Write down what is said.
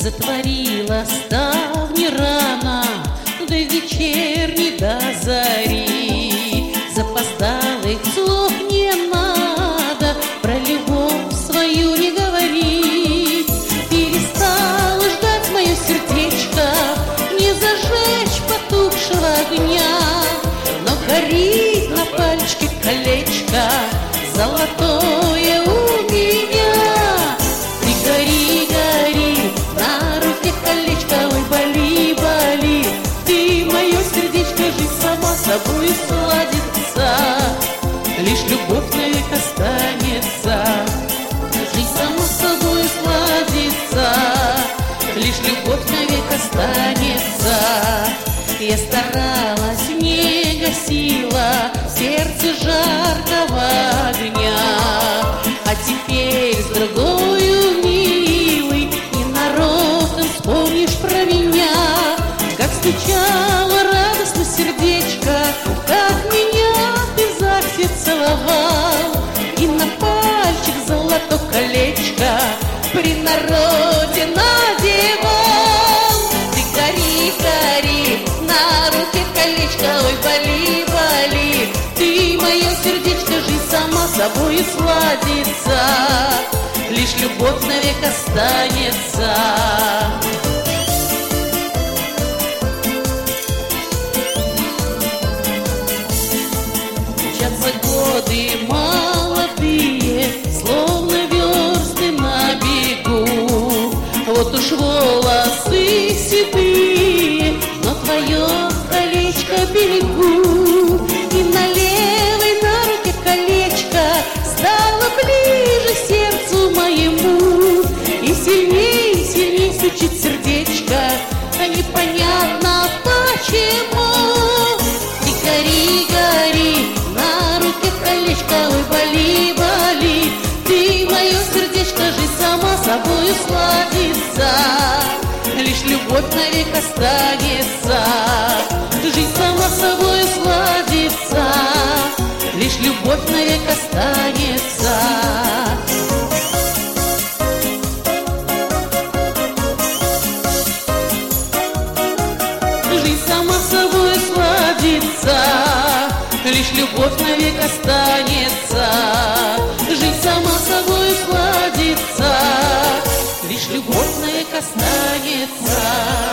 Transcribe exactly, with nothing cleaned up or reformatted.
Затворила ставни рано, до вечерней, до зари. Запоздалых слов не надо, про любовь свою не говорить. Перестала ждать мое сердечко, не зажечь потухшего огня. Но горит на пальчике колечко золотое у меня. Ты гори, гори, на руке колечко, ой, боли, боли. Ты мое сердечко, жизнь сама собой сладится, лишь любовь навек останется. Жизнь сама собой сладится, лишь любовь навек останется. Я старалась, не гасила в сердце жаркого огня, а теперь с другою, милый, ненароком вспомнишь про меня. Как стучало радостно сердечко, как меня ты в захват целовал, и на пальчик золото колечко при народе надевал. Ты гори, гори, на руке колечко, ой, боли, боли. Ты мое сердечко, жизнь сама собой сладится, лишь любовь навек останется. Мчатся годы молодые, словно версты на бегу. Вот уж волосы седые, но твое колечко берегу. И на левой на руке колечко стало ближе сердцу моему. И сильней, сильней стучит сердечко, а непонятно почему. Ты гори, гори, на руке колечко, ой, боли, боли. Ты мое сердечко, жизнь сама собой сладится, лишь любовь навек останется. Жизнь сама собой сладится, лишь любовь навек останется. Жизнь сама собой сладится, лишь любовь навек останется. Жизнь сама собой сладится, лишь любовь навек останется.